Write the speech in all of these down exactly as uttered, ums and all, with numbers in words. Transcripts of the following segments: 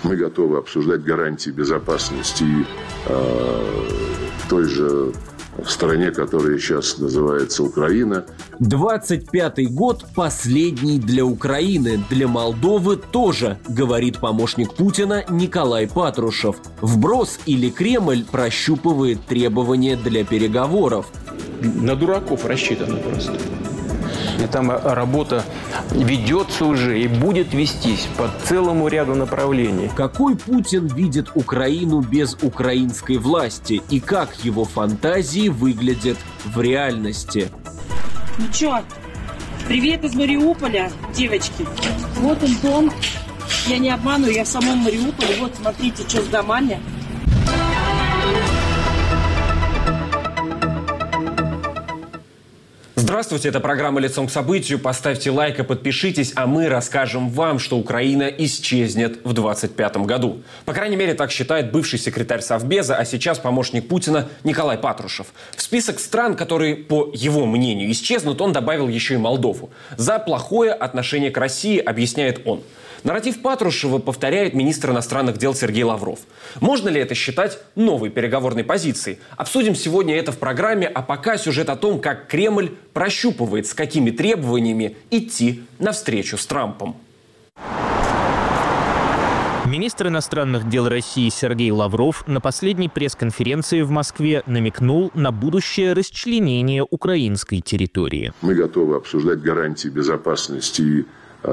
Мы готовы обсуждать гарантии безопасности э, в той же стране, которая сейчас называется Украина. двадцать пятый год последний для Украины, для Молдовы тоже, говорит помощник Путина Николай Патрушев. Вброс или Кремль прощупывает требования для переговоров. На дураков рассчитано просто. И там работа ведется уже и будет вестись по целому ряду направлений. Какой Путин видит Украину без украинской власти и как его фантазии выглядят в реальности? Ну чё, привет из Мариуполя, девочки. Вот он дом. Я не обманываю, я в самом Мариуполе. Вот, смотрите, что с домами. Здравствуйте, это программа «Лицом к событию». Поставьте лайк и подпишитесь, а мы расскажем вам, что Украина исчезнет в двадцать пятом году. По крайней мере, так считает бывший секретарь Совбеза, а сейчас помощник Путина Николай Патрушев. В список стран, которые, по его мнению, исчезнут, он добавил еще и Молдову. За плохое отношение к России, объясняет он. Нарратив Патрушева повторяет министр иностранных дел Сергей Лавров. Можно ли это считать новой переговорной позицией? Обсудим сегодня это в программе, а пока сюжет о том, как Кремль прощупывает, с какими требованиями идти навстречу с Трампом. Министр иностранных дел России Сергей Лавров на последней пресс-конференции в Москве намекнул на будущее расчленение украинской территории. Мы готовы обсуждать гарантии безопасности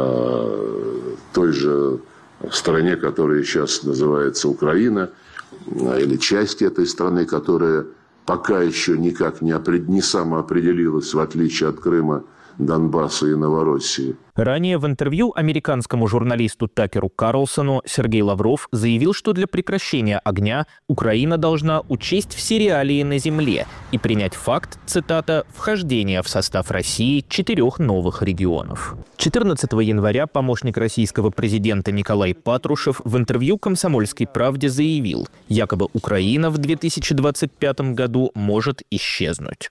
той же стране, которая сейчас называется Украина, или части этой страны, которая пока еще никак не, опред... не самоопределилась, в отличие от Крыма, Донбасса и Новороссии. Ранее в интервью американскому журналисту Такеру Карлсону Сергей Лавров заявил, что для прекращения огня Украина должна учесть все реалии на земле и принять факт, цитата, «вхождения в состав России четырех новых регионов». четырнадцатого января помощник российского президента Николай Патрушев в интервью «Комсомольской правде» заявил, якобы Украина в две тысячи двадцать пятом году может исчезнуть.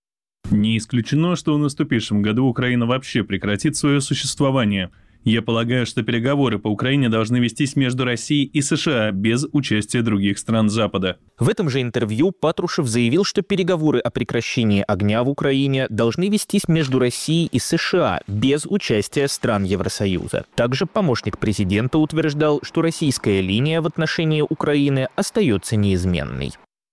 Не исключено, что в наступившем году Украина вообще прекратит свое существование. Я полагаю, что переговоры по Украине должны вестись между Россией и США без участия других стран Запада. В этом же интервью Патрушев заявил, что переговоры о прекращении огня в Украине должны вестись между Россией и США без участия стран Евросоюза. Также помощник президента утверждал, что российская линия в отношении Украины остается неизменной.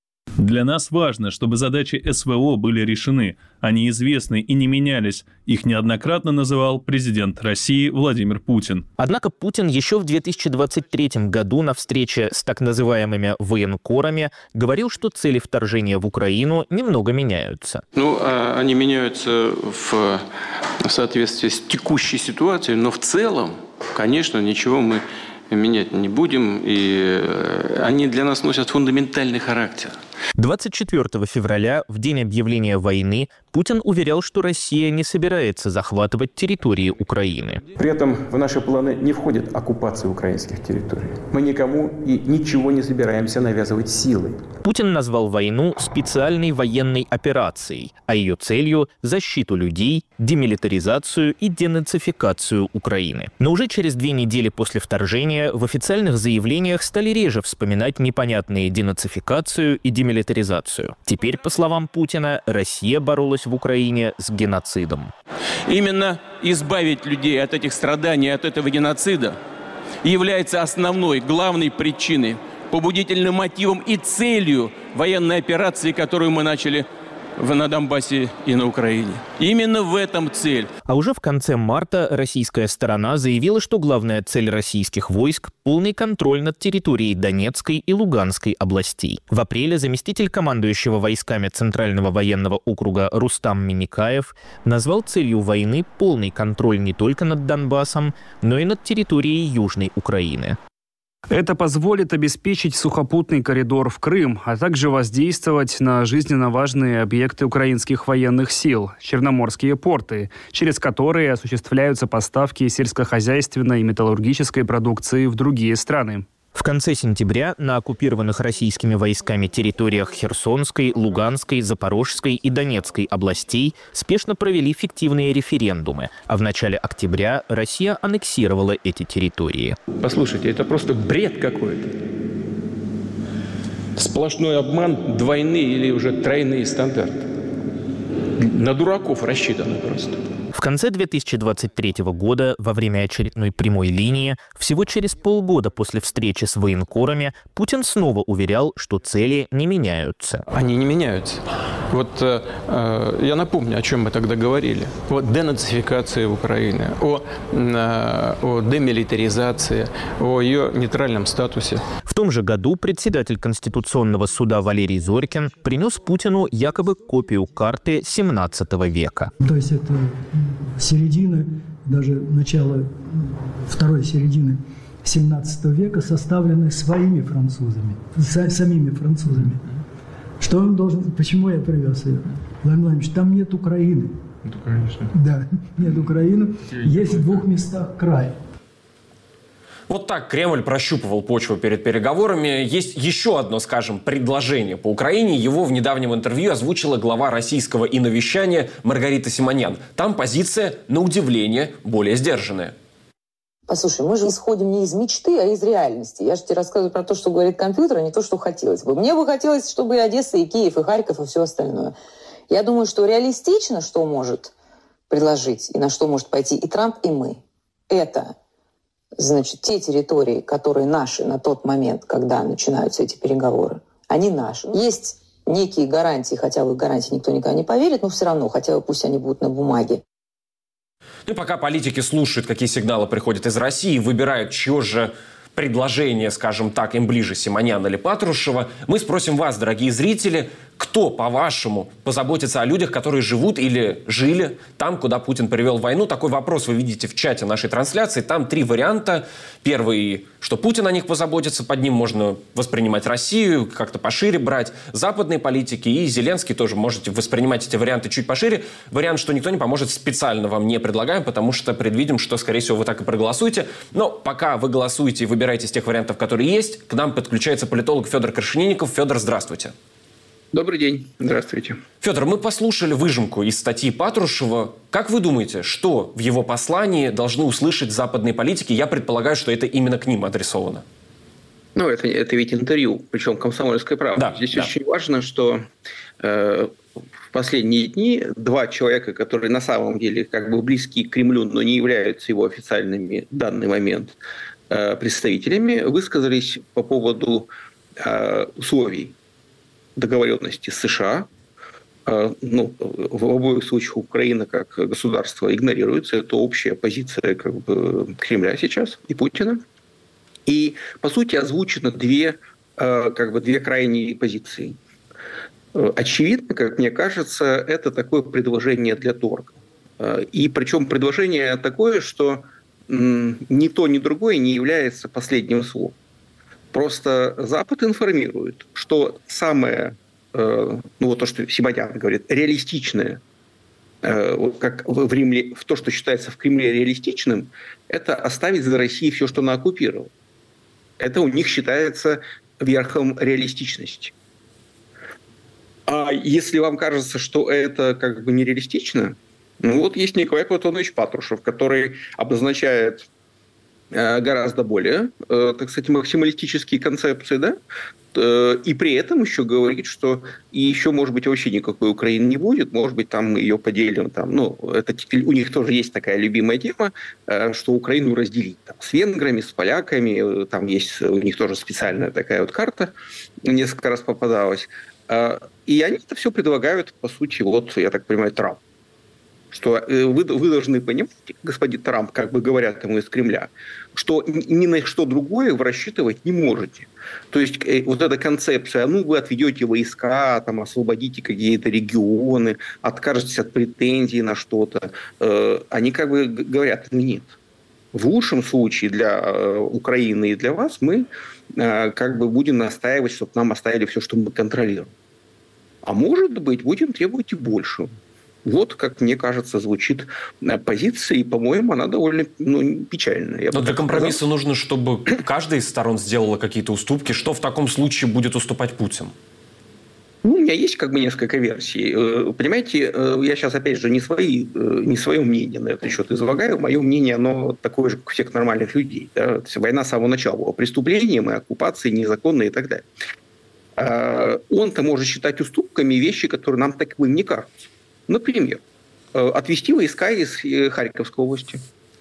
Для нас важно, чтобы задачи СВО были решены, они известны и не менялись. Их неоднократно называл президент России Владимир Путин. Однако Путин еще в две тысячи двадцать третьем году на встрече с так называемыми военкорами говорил, что цели вторжения в Украину немного меняются. Ну, они меняются в соответствии с текущей ситуацией, но в целом, конечно, ничего мы менять не будем, и они для нас носят фундаментальный характер. двадцать четвёртого февраля, в день объявления войны, Путин уверял, что Россия не собирается захватывать территории Украины. При этом в наши планы не входит оккупация украинских территорий. Мы никому и ничего не собираемся навязывать силой. Путин назвал войну специальной военной операцией, а ее целью – защиту людей, демилитаризацию и денацификацию Украины. Но уже через две недели после вторжения в официальных заявлениях стали реже вспоминать непонятные денацификацию и демилитаризацию. Теперь, по словам Путина, Россия боролась в Украине с геноцидом. Именно избавить людей от этих страданий, от этого геноцида является основной, главной причиной, побудительным мотивом и целью военной операции, которую мы начали на Донбассе и на Украине. Именно в этом цель. А уже в конце марта российская сторона заявила, что главная цель российских войск – полный контроль над территорией Донецкой и Луганской областей. В апреле заместитель командующего войсками Центрального военного округа Рустам Миникаев назвал целью войны полный контроль не только над Донбассом, но и над территорией Южной Украины. Это позволит обеспечить сухопутный коридор в Крым, а также воздействовать на жизненно важные объекты украинских военных сил – черноморские порты, через которые осуществляются поставки сельскохозяйственной и металлургической продукции в другие страны. В конце сентября на оккупированных российскими войсками территориях Херсонской, Луганской, Запорожской и Донецкой областей спешно провели фиктивные референдумы, а в начале октября Россия аннексировала эти территории. Послушайте, это просто бред какой-то. Сплошной обман, двойные или уже тройные стандарты. На дураков рассчитано просто. В конце две тысячи двадцать третьего года, во время очередной прямой линии, всего через полгода после встречи с военкорами, Путин снова уверял, что цели не меняются. Они не меняются. Вот э, я напомню, о чем мы тогда говорили. О денацификации Украины, о, э, о демилитаризации, о ее нейтральном статусе. В том же году председатель Конституционного суда Валерий Зорькин принес Путину якобы копию карты семнадцатого века. То есть это середина, даже начало второй середины семнадцатого века, составлены своими французами, самими французами. Что он должен... Почему я привез ее? Владимир Владимирович, там нет Украины. Ну, конечно. Да, нет Украины. Есть в двух местах край. Вот так Кремль прощупывал почву перед переговорами. Есть еще одно, скажем, предложение по Украине. Его в недавнем интервью озвучила глава российского иновещания Маргарита Симонян. Там позиция, на удивление, более сдержанная. Послушай, мы же исходим не из мечты, а из реальности. Я же тебе рассказываю про то, что говорит компьютер, а не то, что хотелось бы. Мне бы хотелось, чтобы и Одесса, и Киев, и Харьков, и все остальное. Я думаю, что реалистично, что может предложить, и на что может пойти и Трамп, и мы. Это, значит, те территории, которые наши на тот момент, когда начинаются эти переговоры, они наши. Есть некие гарантии, хотя в их гарантии никто никогда не поверит, но все равно, хотя бы пусть они будут на бумаге. Ну и пока политики слушают, какие сигналы приходят из России, выбирают, чье же предложение, скажем так, им ближе, Симонян или Патрушева, мы спросим вас, дорогие зрители, кто, по-вашему, позаботится о людях, которые живут или жили там, куда Путин привел войну? Такой вопрос вы видите в чате нашей трансляции. Там три варианта. Первый, что Путин о них позаботится, под ним можно воспринимать Россию, как-то пошире брать. Западные политики и Зеленский тоже можете воспринимать эти варианты чуть пошире. Вариант, что никто не поможет, специально вам не предлагаем, потому что предвидим, что, скорее всего, вы так и проголосуете. Но пока вы голосуете и выбираете из тех вариантов, которые есть, к нам подключается политолог Федор Крашенинников. Федор, здравствуйте. Добрый день. Здравствуйте. Федор, мы послушали выжимку из статьи Патрушева. Как вы думаете, что в его послании должны услышать западные политики? Я предполагаю, что это именно к ним адресовано. Ну, это, это ведь интервью, причем «Комсомольская правда». Да, Здесь да. очень важно, что э, в последние дни два человека, которые на самом деле как бы близки к Кремлю, но не являются его официальными в данный момент э, представителями, высказались по поводу э, условий договоренности с США. Ну, в обоих случаях Украина как государство игнорируется. Это общая позиция как бы Кремля сейчас и Путина. И, по сути, озвучено две, как бы, две крайние позиции. Очевидно, как мне кажется, это такое предложение для торга. И причем предложение такое, что ни то, ни другое не является последним словом. Просто Запад информирует, что самое, э, ну вот то, что Симонян говорит, реалистичное, э, вот как в Римле, в то, что считается в Кремле реалистичным, это оставить за Россией все, что она оккупировала. Это у них считается верхом реалистичности. А если вам кажется, что это как бы нереалистично, ну вот есть Николай Платонович Патрушев, который обозначает гораздо более, так сказать, максималистические концепции, да, и при этом еще говорит, что и еще, может быть, вообще никакой Украины не будет, может быть, там мы ее поделим, там, ну, это, у них тоже есть такая любимая тема, что Украину разделить там, с венграми, с поляками, там есть у них тоже специальная такая вот карта, несколько раз попадалась, и они это все предлагают, по сути, вот, я так понимаю, Трамп. Что вы, вы должны понимать, господин Трамп, как бы говорят ему из Кремля, что ни на что другое вы рассчитывать не можете. То есть вот эта концепция, ну вы отведете войска, там, освободите какие-то регионы, откажетесь от претензий на что-то, э, они как бы говорят, нет. В лучшем случае для э, Украины и для вас мы э, как бы будем настаивать, чтобы нам оставили все, что мы контролируем. А может быть, будем требовать и большего. Вот, как мне кажется, звучит позиция, и, по-моему, она довольно ну, печальная. Но для компромисса сказал. Нужно, чтобы каждая из сторон сделала какие-то уступки. Что в таком случае будет уступать Путин? Ну, у меня есть как бы несколько версий. Понимаете, я сейчас, опять же, не, свои, не свое мнение на этот счет излагаю. Мое мнение, оно такое же, как у всех нормальных людей. Да? Война с самого начала была преступлением, и оккупацией незаконной и так далее. Он-то может считать уступками вещи, которые нам таковым не кажутся. Например, отвести войска из Харьковской области.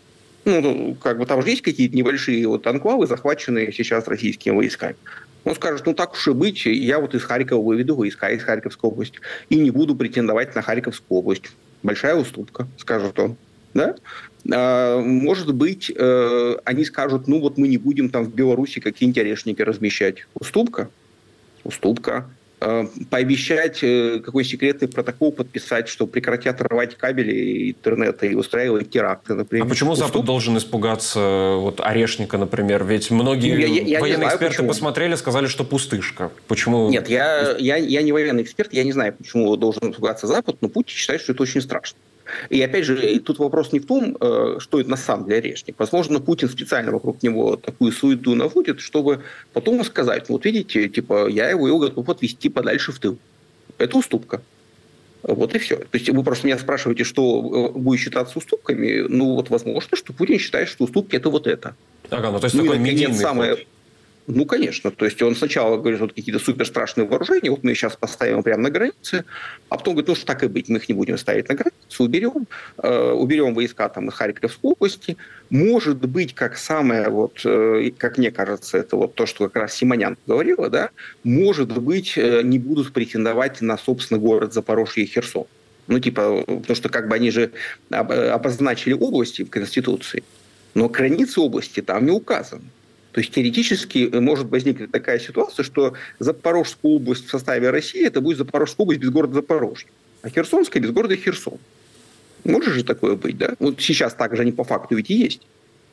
Ну, как бы там же есть какие-то небольшие вот анклавы, захваченные сейчас российскими войсками. Он скажет, ну так уж и быть, я вот из Харькова выведу войска из Харьковской области и не буду претендовать на Харьковскую область. Большая уступка, скажет он. Да? А, может быть, э, они скажут, ну вот мы не будем там в Беларуси какие-нибудь орешники размещать. Уступка? Уступка. Пообещать какой секретный протокол подписать, что прекратят рвать кабели интернета и устраивать теракты, например. А почему Уступ? Запад должен испугаться вот, орешника, например? Ведь многие я, я, военные знаю, эксперты почему. Посмотрели, сказали, что пустышка. Почему? Нет, я, я, я не военный эксперт, я не знаю, почему должен испугаться Запад, но Путин считает, что это очень страшно. И опять же, тут вопрос не в том, что это на самом деле орешник. Возможно, Путин специально вокруг него такую суету наводит, чтобы потом сказать, вот видите, типа, я его готов отвести подальше в тыл. Это уступка. Вот и все. То есть вы просто меня спрашиваете, что будет считаться уступками. Ну, вот возможно, что Путин считает, что уступки – это вот это. Ага, ну то есть ну, такой медийный самое... Ну, конечно. То есть он сначала говорит, вот какие-то супер страшные вооружения, вот мы их сейчас поставим прямо на границе, а потом говорит, ну что так и быть, мы их не будем ставить на границу, уберем, э, уберем войска там из Харьковской области. Может быть, как самое, вот, э, как мне кажется, это вот то, что как раз Симонян говорила, да, может быть, э, не будут претендовать на, собственно, город Запорожье и Херсон. Ну, типа, потому что как бы они же обозначили области в Конституции, но границы области там не указаны. То есть теоретически может возникнуть такая ситуация, что Запорожская область в составе России это будет Запорожская область без города Запорожье, а Херсонская без города Херсон. Может же такое быть, да? Вот сейчас так же они по факту ведь и есть.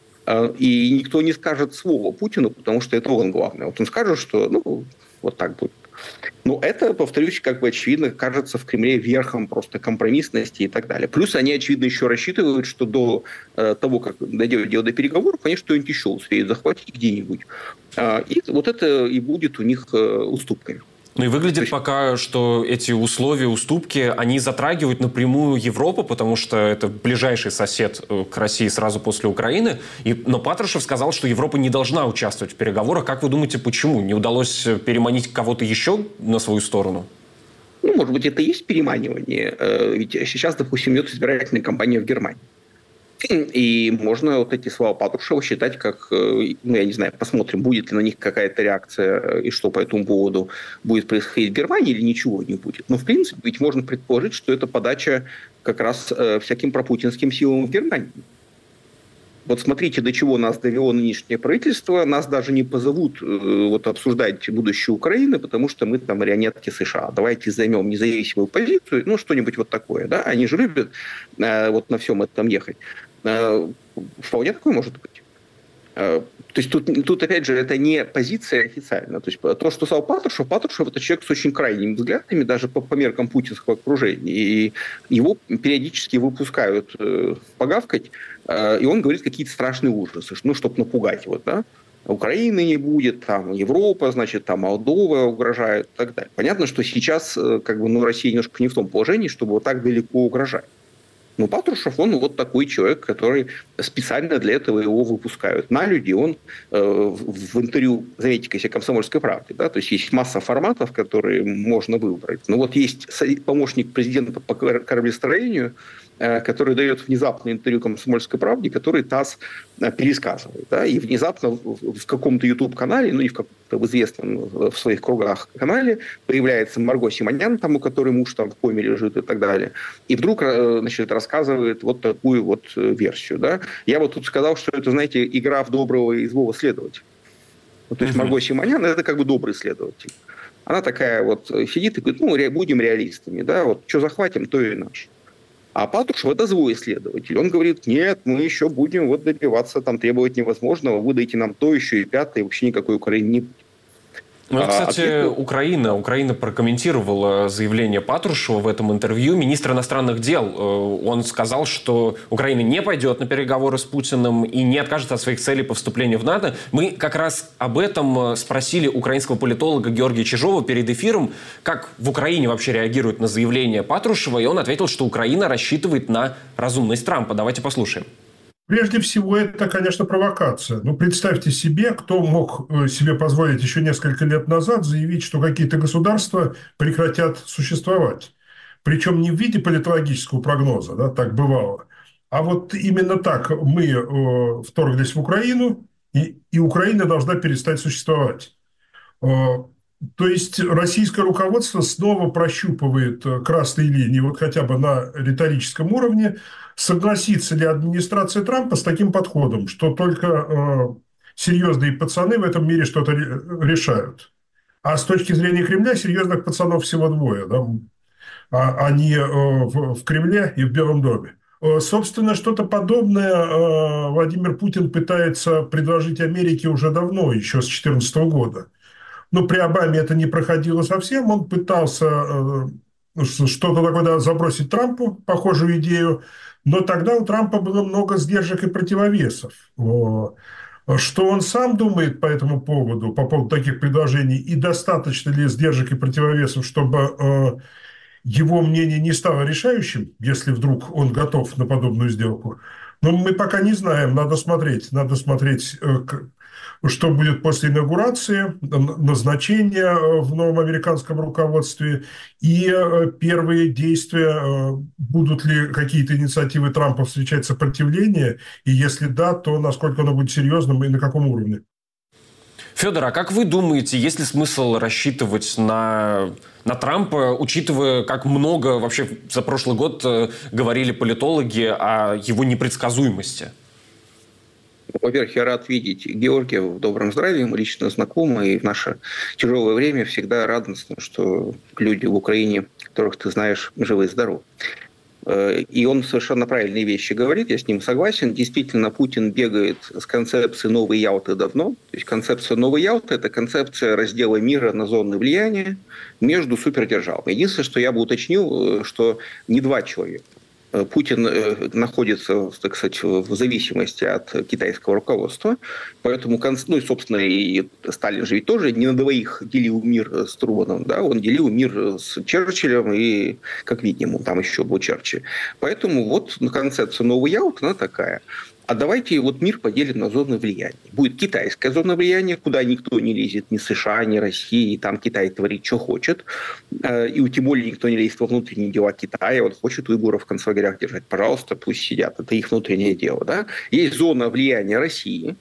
И никто не скажет слова Путину, потому что это он главный. Вот он скажет, что ну вот так будет. Но это, повторюсь, как бы очевидно, кажется в Кремле верхом просто компромиссности и так далее. Плюс они, очевидно, еще рассчитывают, что до э, того, как дойдет дело до переговоров, они что-нибудь еще успеют захватить где-нибудь. А, и вот это и будет у них э, уступками. Ну и выглядит есть... пока, что эти условия, уступки, они затрагивают напрямую Европу, потому что это ближайший сосед к России сразу после Украины. И... Но Патрушев сказал, что Европа не должна участвовать в переговорах. Как вы думаете, почему? Не удалось переманить кого-то еще на свою сторону? Ну, может быть, это и есть переманивание. Ведь сейчас, допустим, идет избирательная кампания в Германии. И можно вот эти слова Патрушева считать как, ну, я не знаю, посмотрим, будет ли на них какая-то реакция и что по этому поводу будет происходить в Германии или ничего не будет. Но, в принципе, ведь можно предположить, что это подача как раз всяким пропутинским силам в Германии. Вот смотрите, до чего нас довело нынешнее правительство. Нас даже не позовут вот, обсуждать будущее Украины, потому что мы там марионетки США. Давайте займем независимую позицию, ну, что-нибудь вот такое. Да? Они же любят вот на всем этом ехать. Вполне такое может быть. То есть тут, тут, опять же, это не позиция официальная. То есть то, что сказал Патрушев, Патрушев – это человек с очень крайними взглядами, даже по, по меркам путинского окружения. И его периодически выпускают э, погавкать, э, и он говорит какие-то страшные ужасы, ну, чтобы напугать его, да. Украины не будет, там Европа, значит, там Молдова угрожает и так далее. Понятно, что сейчас э, как бы, ну, Россия немножко не в том положении, чтобы вот так далеко угрожать. Но Патрушев, он вот такой человек, который специально для этого его выпускают на люди. Он э, в, в интервью, заметьте, если «Комсомольской правде», да, то есть есть масса форматов, которые можно выбрать. Но вот есть помощник президента по кораблестроению, э, который дает внезапное интервью «Комсомольской правде», который ТАСС э, пересказывает. Да, и внезапно в, в каком-то YouTube-канале, ну и в каком-то в известном в своих кругах канале появляется Марго Симонян, там, у которой муж там в коме лежит и так далее. И вдруг э, значит, рассказывает вот такую вот версию. Да? Я вот тут сказал, что это, знаете, игра в доброго и злого следователя. Вот, то есть uh-huh. Марго Симонян – это как бы добрый следователь. Она такая вот сидит и говорит, ну, будем реалистами, да, вот что захватим, то и наш. А Патрушев – это злой следователь. Он говорит, нет, мы еще будем вот добиваться, там, требовать невозможного, вы дайте нам то, еще и пятое, и вообще никакой Украины не будет. Ну, кстати, а, Украина, Украина прокомментировала заявление Патрушева в этом интервью. Министр иностранных дел, он сказал, что Украина не пойдет на переговоры с Путиным и не откажется от своих целей по вступлению в НАТО. Мы как раз об этом спросили украинского политолога Георгия Чижова перед эфиром, как в Украине вообще реагируют на заявление Патрушева, и он ответил, что Украина рассчитывает на разумность Трампа. Давайте послушаем. Прежде всего, это, конечно, провокация. Ну, представьте себе, кто мог себе позволить еще несколько лет назад заявить, что какие-то государства прекратят существовать. Причем не в виде политологического прогноза, да, так бывало, а вот именно так мы э, вторглись в Украину, и, и Украина должна перестать существовать. Э, то есть российское руководство снова прощупывает красные линии, вот хотя бы на риторическом уровне. Согласится ли администрация Трампа с таким подходом, что только э, серьезные пацаны в этом мире что-то решают? А с точки зрения Кремля серьезных пацанов всего двое. Да? А, они э, в, в Кремле и в Белом доме. Э, собственно, что-то подобное э, Владимир Путин пытается предложить Америке уже давно, еще с две тысячи четырнадцатого года. Но при Обаме это не проходило совсем. Он пытался э, что-то такое забросить Трампу, похожую идею. Но тогда у Трампа было много сдержек и противовесов. Что он сам думает по этому поводу, по поводу таких предложений, и достаточно ли сдержек и противовесов, чтобы его мнение не стало решающим, если вдруг он готов на подобную сделку. Но мы пока не знаем, надо смотреть, надо смотреть, что будет после инаугурации, назначения в новом американском руководстве и первые действия, будут ли какие-то инициативы Трампа встречать сопротивление, и если да, то насколько оно будет серьезным и на каком уровне. Федор, а как вы думаете, есть ли смысл рассчитывать на, на Трампа, учитывая, как много вообще за прошлый год говорили политологи о его непредсказуемости? Во-первых, я рад видеть Георгия в добром здравии, мы лично знакомы, и в наше тяжелое время всегда радостно, что люди в Украине, которых ты знаешь, живы и здоровы. И он совершенно правильные вещи говорит, я с ним согласен. Действительно, Путин бегает с концепцией новой Ялты давно. То есть концепция новой Ялты – это концепция раздела мира на зоны влияния между супердержавами. Единственное, что я бы уточнил, что не два человека. Путин находится, так сказать, в зависимости от китайского руководства, поэтому, ну и, собственно, и Сталин же ведь тоже не на двоих делил мир с Труманом, да, он делил мир с Черчиллем и, как минимум, там еще был Черчилль. Поэтому вот концепция новой Ялты, она такая. А давайте вот мир поделим на зоны влияния. Будет китайская зона влияния, куда никто не лезет, ни США, ни Россия, и там Китай творит, что хочет. И тем более никто не лезет во внутренние дела Китая. Вот хочет уйгуров в концлагерях держать, пожалуйста, пусть сидят. Это их внутреннее дело. Да? Есть зона влияния России.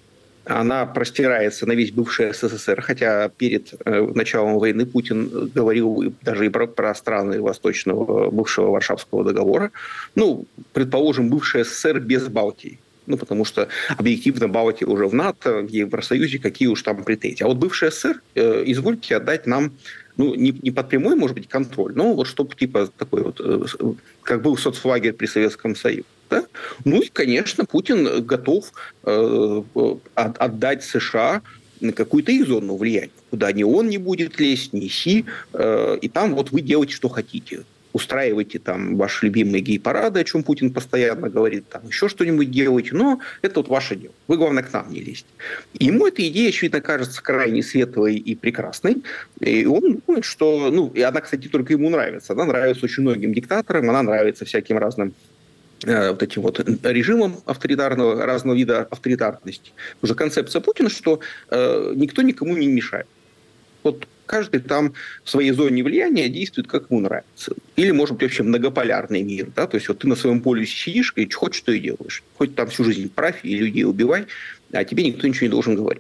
Она простирается на весь бывший СССР, хотя перед э, началом войны Путин говорил даже и про, про страны восточного бывшего Варшавского договора. Ну, предположим, бывший СССР без Балтии. Ну, потому что объективно Балтия уже в НАТО, в Евросоюзе, какие уж там претензии. А вот бывший СССР, э, извольте отдать нам, ну, не, не под прямой, может быть, контроль, но вот чтобы типа такой вот, э, как был соцлагерь при Советском Союзе. Да? Ну и, конечно, Путин готов э, отдать США какую-то их зону влияния, куда ни он не будет лезть, ни Си, э, и там вот вы делаете, что хотите. Устраивайте там ваши любимые гей-парады, о чем Путин постоянно говорит, там еще что-нибудь делайте, но это вот ваше дело. Вы, главное, к нам не лезьте. Ему эта идея, очевидно, кажется крайне светлой и прекрасной. И он думает, что... Ну, и она, кстати, только ему нравится. Она нравится очень многим диктаторам, она нравится всяким разным вот этим вот режимом авторитарного, разного вида авторитарности. Уже концепция Путина, что э, никто никому не мешает. Вот каждый там в своей зоне влияния действует, как ему нравится. Или, может быть, вообще многополярный мир. Да? То есть вот ты на своем полюсе сидишь и хочешь, что и делаешь. Хоть там всю жизнь правь и людей убивай, а тебе никто ничего не должен говорить.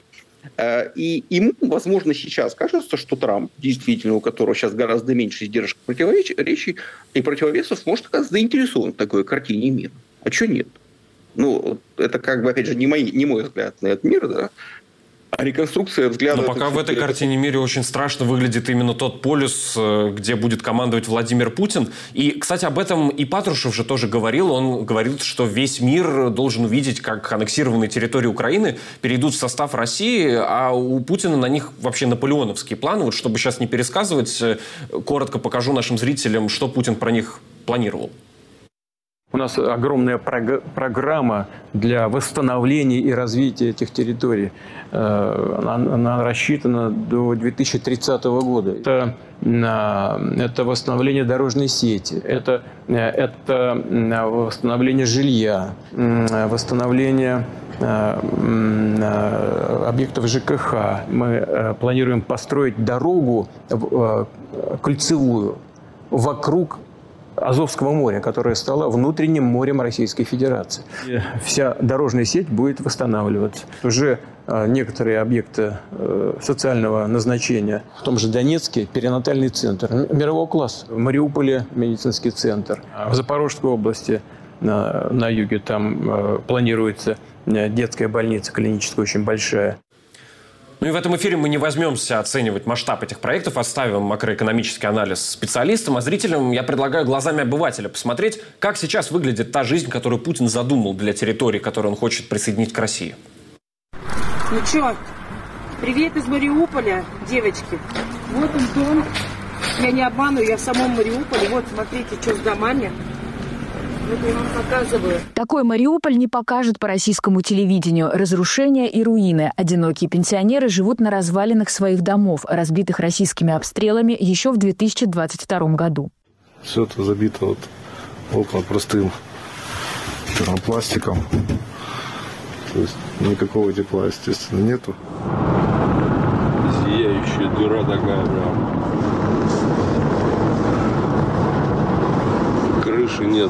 И ему, возможно, сейчас кажется, что Трамп, действительно, у которого сейчас гораздо меньше сдержек противоречий и противовесов, может оказаться заинтересован в такой картине мира. А что нет? Ну, это как бы, опять же, не, мои, не мой взгляд на этот мир, да? А реконструкция взгляда... Но пока в этой картине мира очень страшно выглядит именно тот полюс, где будет командовать Владимир Путин. И, кстати, об этом и Патрушев же тоже говорил. Он говорил, что весь мир должен увидеть, как аннексированные территории Украины перейдут в состав России, а у Путина на них вообще наполеоновские планы. Вот чтобы сейчас не пересказывать, коротко покажу нашим зрителям, что Путин про них планировал. У нас огромная прог- программа для восстановления и развития этих территорий. Она, она рассчитана до две тысячи тридцатого года. Это, это восстановление дорожной сети, это, это восстановление жилья, восстановление объектов ЖКХ. Мы планируем построить дорогу кольцевую вокруг Азовского моря, которое стало внутренним морем Российской Федерации. И вся дорожная сеть будет восстанавливаться. Уже некоторые объекты социального назначения, в том же Донецке перинатальный центр мирового класса, в Мариуполе медицинский центр, в Запорожской области на, на юге там планируется детская больница клиническая очень большая. Ну и в этом эфире мы не возьмемся оценивать масштаб этих проектов, оставим макроэкономический анализ специалистам, а зрителям я предлагаю глазами обывателя посмотреть, как сейчас выглядит та жизнь, которую Путин задумал для территории, которую он хочет присоединить к России. Ну что, привет из Мариуполя, девочки. Вот он дом. Я не обманываю, я в самом Мариуполе. Вот, смотрите, что с домами. Вот я вам показываю. Такой Мариуполь не покажут по российскому телевидению. Разрушения и руины. Одинокие пенсионеры живут на развалинах своих домов, разбитых российскими обстрелами еще в две тысячи двадцать втором году. Все это забито вот окна простым пластиком. То есть никакого тепла, естественно, нету. Зияющая дыра такая прям. Крыши нету.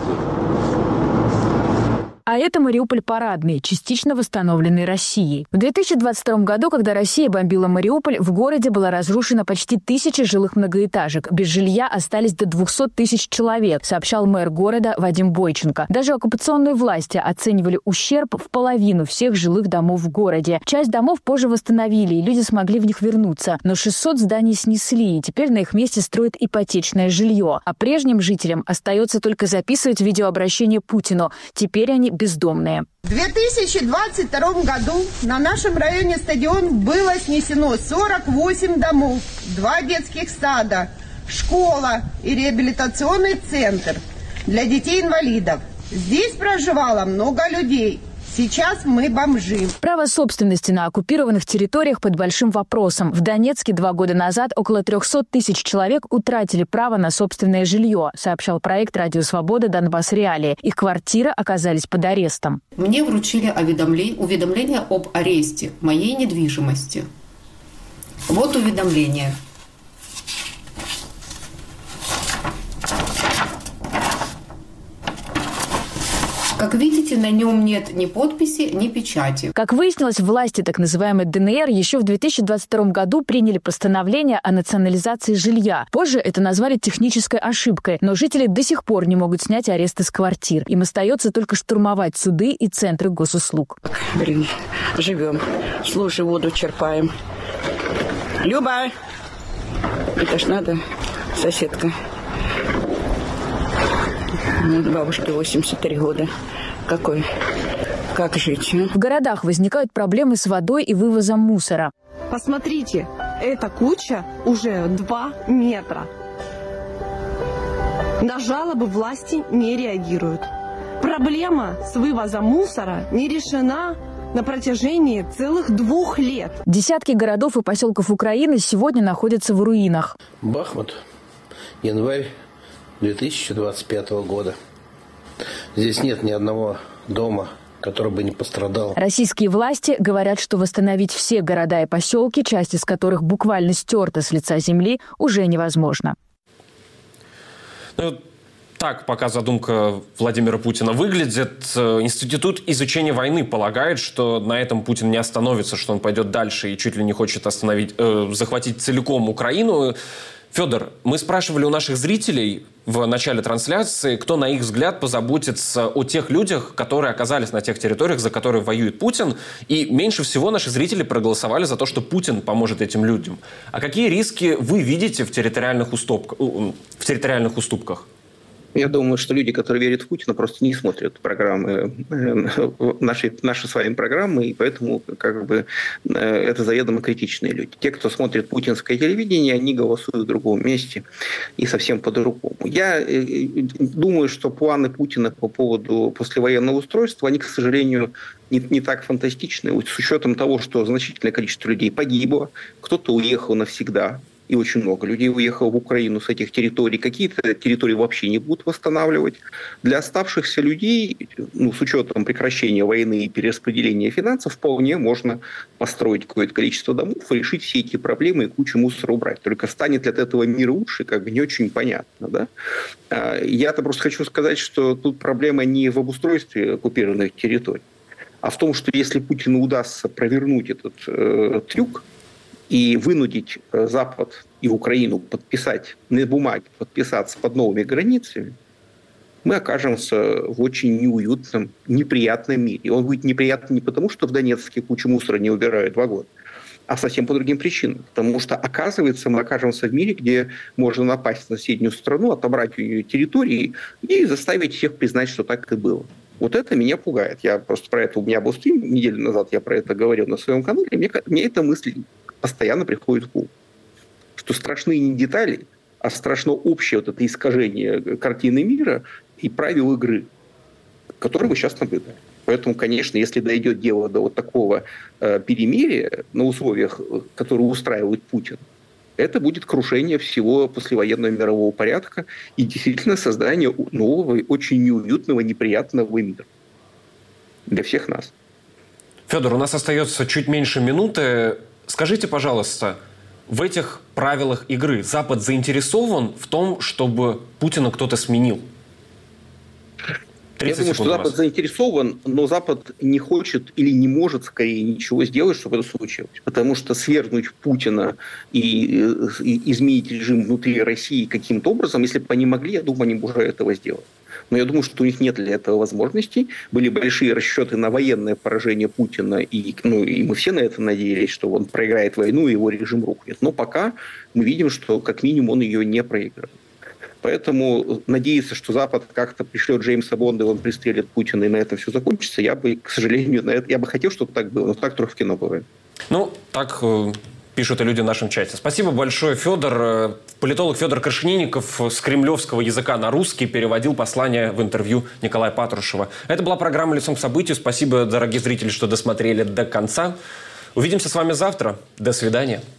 А это Мариуполь парадный, частично восстановленный Россией. В две тысячи двадцать втором году, когда Россия бомбила Мариуполь, в городе была разрушена почти тысяча жилых многоэтажек. Без жилья остались до двухсот тысяч человек, сообщал мэр города Вадим Бойченко. Даже оккупационные власти оценивали ущерб в половину всех жилых домов в городе. Часть домов позже восстановили, и люди смогли в них вернуться. Но шестьсот зданий снесли, и теперь на их месте строят ипотечное жилье. А прежним жителям остается только записывать видеообращение Путину. Теперь они бездомные. В две тысячи двадцать втором году на нашем районе стадион было снесено сорок восемь домов, два детских сада, школа и реабилитационный центр для детей-инвалидов. Здесь проживало много людей. Сейчас мы бомжи. Право собственности на оккупированных территориях под большим вопросом. В Донецке два года назад около трехсот тысяч человек утратили право на собственное жилье, сообщал проект «Радио Свобода. Донбасс. Реалии». Их квартиры оказались под арестом. Мне вручили уведомление, уведомление об аресте моей недвижимости. Вот уведомление. Как видите, на нем нет ни подписи, ни печати. Как выяснилось, власти так называемой ДНР еще в две тысячи двадцать втором году приняли постановление о национализации жилья. Позже это назвали технической ошибкой, но жители до сих пор не могут снять арест из квартир. Им остается только штурмовать суды и центры госуслуг. Блин, живем. Слушай, воду черпаем. Люба! Это ж надо, соседка. Бабушке восемьдесят три года. Какой? Как жить? А? В городах возникают проблемы с водой и вывозом мусора. Посмотрите, эта куча уже два метра. На жалобы власти не реагируют. Проблема с вывозом мусора не решена на протяжении целых двух лет. Десятки городов и поселков Украины сегодня находятся в руинах. Бахмут, январь две тысячи двадцать пятого года. Здесь нет ни одного дома, который бы не пострадал. Российские власти говорят, что восстановить все города и поселки, часть из которых буквально стерта с лица земли, уже невозможно. Ну, так пока задумка Владимира Путина выглядит. Институт изучения войны полагает, что на этом Путин не остановится, что он пойдет дальше и чуть ли не хочет остановить, э, захватить целиком Украину. Федор, мы спрашивали у наших зрителей в начале трансляции, кто, на их взгляд, позаботится о тех людях, которые оказались на тех территориях, за которые воюет Путин. И меньше всего наши зрители проголосовали за то, что Путин поможет этим людям. А какие риски вы видите в территориальных, уступ... в территориальных уступках? Я думаю, что люди, которые верят в Путина, просто не смотрят программы, наши, наши с вами программы, и поэтому как бы, это заведомо критичные люди. Те, кто смотрит путинское телевидение, они голосуют в другом месте и совсем по-другому. Я думаю, что планы Путина по поводу послевоенного устройства, они, к сожалению, не, не так фантастичны, с учетом того, что значительное количество людей погибло, кто-то уехал навсегда. И очень много людей уехало в Украину с этих территорий. Какие-то территории вообще не будут восстанавливать. Для оставшихся людей, ну, с учетом прекращения войны и перераспределения финансов, вполне можно построить какое-то количество домов, решить все эти проблемы и кучу мусора убрать. Только станет ли от этого мир лучше, как бы не очень понятно. Да? Я-то просто хочу сказать, что тут проблема не в обустройстве оккупированных территорий, а в том, что если Путину удастся провернуть этот э, трюк, и вынудить Запад и Украину подписать, на бумаге подписаться под новыми границами, мы окажемся в очень неуютном, неприятном мире. И он будет неприятным не потому, что в Донецке кучу мусора не убирают два года, а совсем по другим причинам. Потому что, оказывается, мы окажемся в мире, где можно напасть на соседнюю страну, отобрать у нее территории и заставить всех признать, что так и было. Вот это меня пугает. Я просто про это, у меня был стрим неделю назад, я про это говорил на своем канале, и мне, мне эта мысль постоянно приходит в голову. Что страшны не детали, а страшно общее вот это искажение картины мира и правил игры, которые мы сейчас наблюдаем. Поэтому, конечно, если дойдет дело до вот такого э, перемирия на условиях, которые устраивает Путин, это будет крушение всего послевоенного мирового порядка и действительно создание нового, очень неуютного, неприятного мира для всех нас. Федор, у нас остается чуть меньше минуты. Скажите, пожалуйста, в этих правилах игры Запад заинтересован в том, чтобы Путина кто-то сменил? Я думаю, что Запад заинтересован, но Запад не хочет или не может скорее ничего сделать, чтобы это случилось. Потому что свергнуть Путина и, и изменить режим внутри России каким-то образом, если бы они могли, я думаю, они бы уже этого сделали. Но я думаю, что у них нет для этого возможностей. Были большие расчеты на военное поражение Путина, и, ну, и мы все на это надеялись, что он проиграет войну, и его режим рухнет. Но пока мы видим, что как минимум он ее не проиграет. Поэтому надеяться, что Запад как-то пришлет Джеймса Бонда, и он пристрелит Путина, и на этом все закончится, я бы, к сожалению, на это, я бы хотел, чтобы так было, но так только в кино бывает. Ну, так э, пишут и люди в нашем чате. Спасибо большое, Федор. Политолог Федор Крашенинников с кремлевского языка на русский переводил послание в интервью Николая Патрушева. Это была программа «Лицом к событию». Спасибо, дорогие зрители, что досмотрели до конца. Увидимся с вами завтра. До свидания.